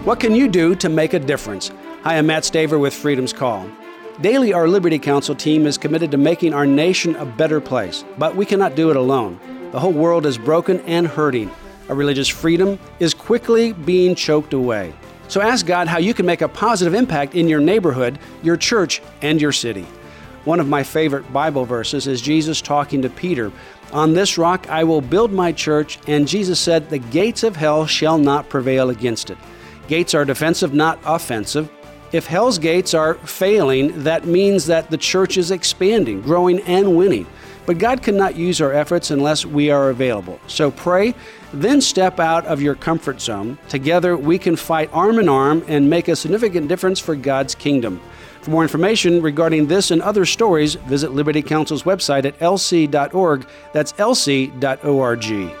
What can you do to make a difference? Hi, I'm Matt Staver with Freedom's Call. Daily, our Liberty Counsel team is committed to making our nation a better place, but we cannot do it alone. The whole world is broken and hurting. Our religious freedom is quickly being choked away. So ask God how you can make a positive impact in your neighborhood, your church, and your city. One of my favorite Bible verses is Jesus talking to Peter. On this rock I will build my church, and Jesus said, the gates of hell shall not prevail against it. Gates are defensive, not offensive. If hell's gates are failing, that means that the church is expanding, growing, and winning. But God cannot use our efforts unless we are available. So pray, then step out of your comfort zone. Together we can fight arm in arm and make a significant difference for God's kingdom. For more information regarding this and other stories, visit Liberty Counsel's website at lc.org. That's lc.org.